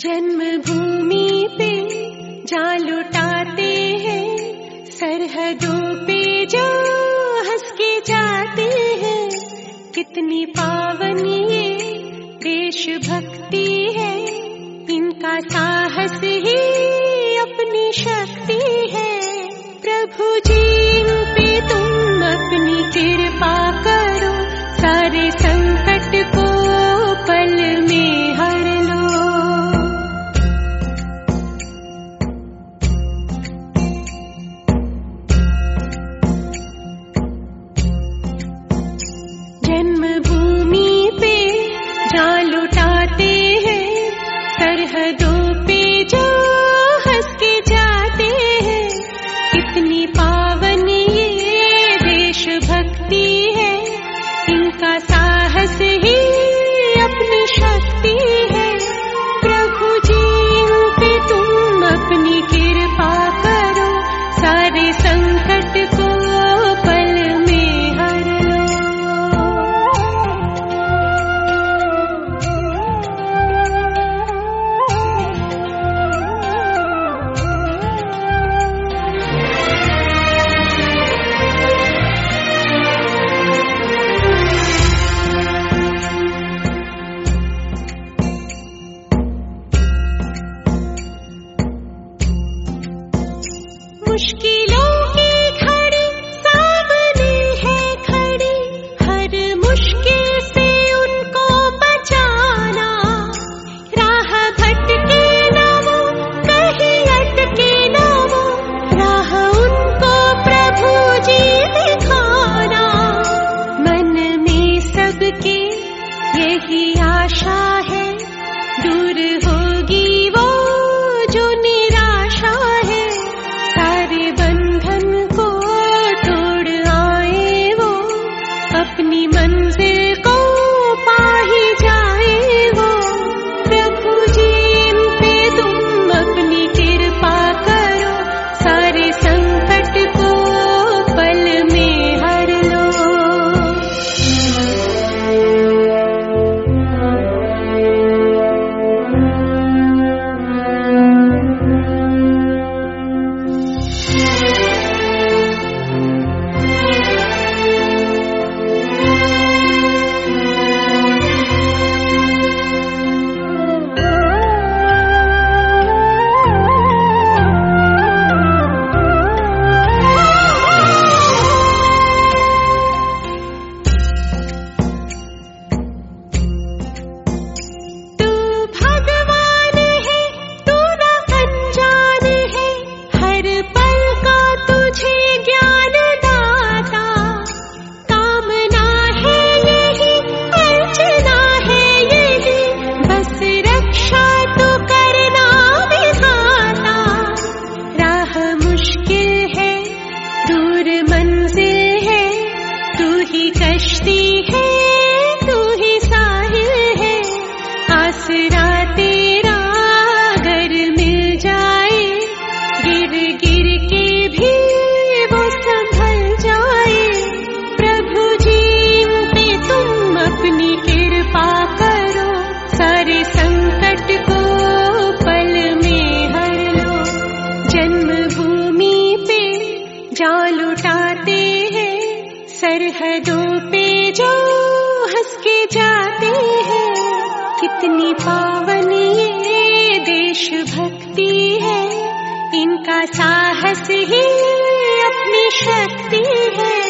जन्मभूमि पे जा लुटाते हैं, सरहदों पे जो हंस के जाते हैं। कितनी पावन ये देशभक्ति है, इनका साहस ही अपनी शक्ति है। प्रभु जी इन पे तुम अपनी कृपा करो, सारे संकट को पल में हर लो। जन्मभूमि पे जा लुटाते हैं, सरहदों पे जो हंस के जाते हैं। कितनी पावन ये देशभक्ति है, इनका साहस ही अपनी शक्ति है। प्रभु जी इन पे तुम अपनी कृपा करो, सारे संकट को पल में हर लो। मुश्किलों की घड़ी सामने है खड़ी, हर मुश्किल से उनको बचाना। राह भटके ना वो, कहीं अटके ना वो, राह उनको प्रभु जी दिखाना। मन में सबके यही आशा है, दूर होगी वो जो निराशा है। सारे बंधन को तोड़ आए वो, अपनी मंजिल को पा ही जाए वो। प्रभु जी इन पे तुम अपनी कृपा करो, सारे संकट को पल में हर लो। कश्ती है तू ही साहिल है, आसरा तेरा अगर मिल जाए, गिर गिर के भी वो संभल जाए। प्रभु जी इन पे तुम अपनी कृपा करो, सारे संकट को पल में हर लो। जन्मभूमि पे जा लुटाते हैं, सरहदों पे जो हंस के जाते हैं। कितनी पावन ये देशभक्ति है, इनका साहस ही अपनी शक्ति है।